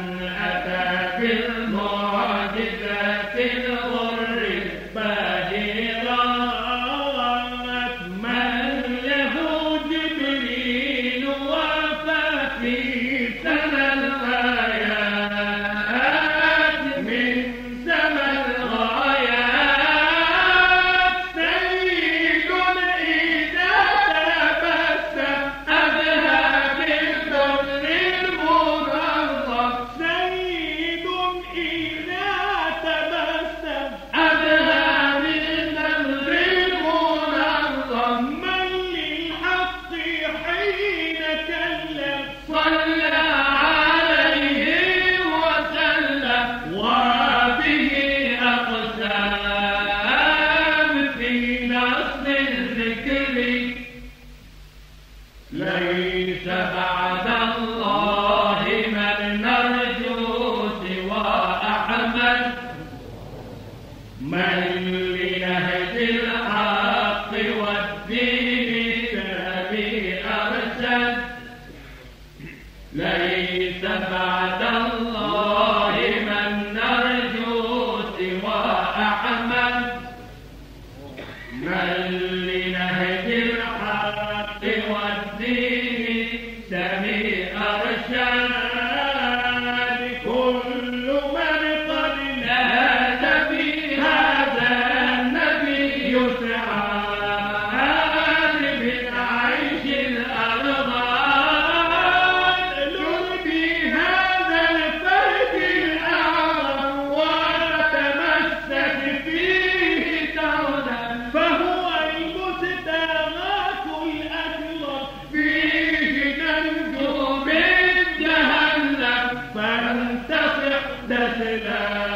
ليس بعد الله من نرجو سوى أحمد، من لنهج الحق والدين سبي أرشد. ليس بعد الله من نرجو سوى أحمد، من لنهج الحق والدين سبي أرشد. كل من قد نهج في هذا النبي سعاد بالعيش الأرض، نلبي هذا الفرد الأعظم وتمسك فيه تودا، فهو المستغاث الأكبر، فيه ننجو من جهنم فانتصح دسلا.